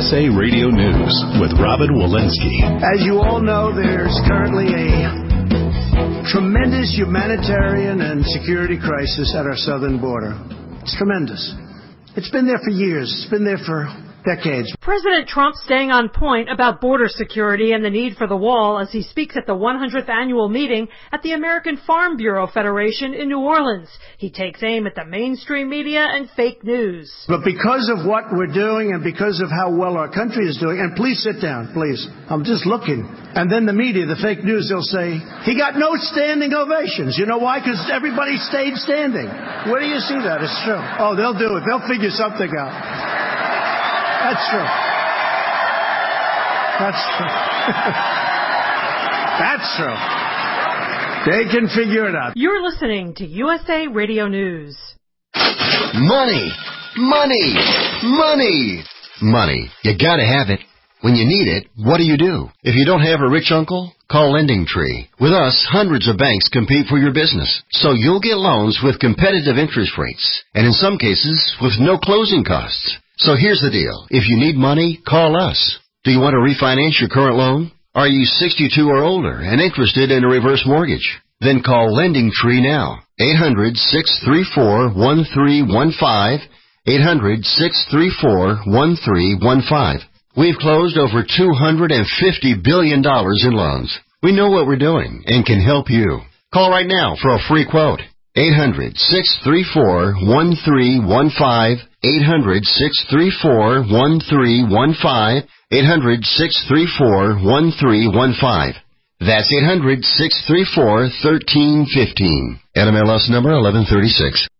USA Radio News with Robin Walensky. As you all know, there's currently a tremendous humanitarian and security crisis at our southern border. It's tremendous. It's been there for years. It's been there for decades. President Trump staying on point about border security and the need for the wall as he speaks at the 100th annual meeting at the American Farm Bureau Federation in New Orleans. He takes aim at the mainstream media and fake news. But because of what we're doing and because of how well our country is doing, and please sit down, please. I'm just looking. And then the media, the fake news, they'll say, he got no standing ovations. You know why? Because everybody stayed standing. Where do you see that? It's true. Oh, they'll do it. They'll figure something out. That's true. That's true. That's true. They can figure it out. You're listening to USA Radio News. Money. Money. Money. Money. You gotta have it. When you need it, what do? If you don't have a rich uncle, call LendingTree. With us, hundreds of banks compete for your business, so you'll get loans with competitive interest rates, and in some cases, with no closing costs. So here's the deal. If you need money, call us. Do you want to refinance your current loan? Are you 62 or older and interested in a reverse mortgage? Then call LendingTree now. 800-634-1315. 800-634-1315. We've closed over $250 billion in loans. We know what we're doing and can help you. Call right now for a free quote. 800-634-1315. 800-634-1315. 800-634-1315. That's 800-634-1315. NMLS number 1136.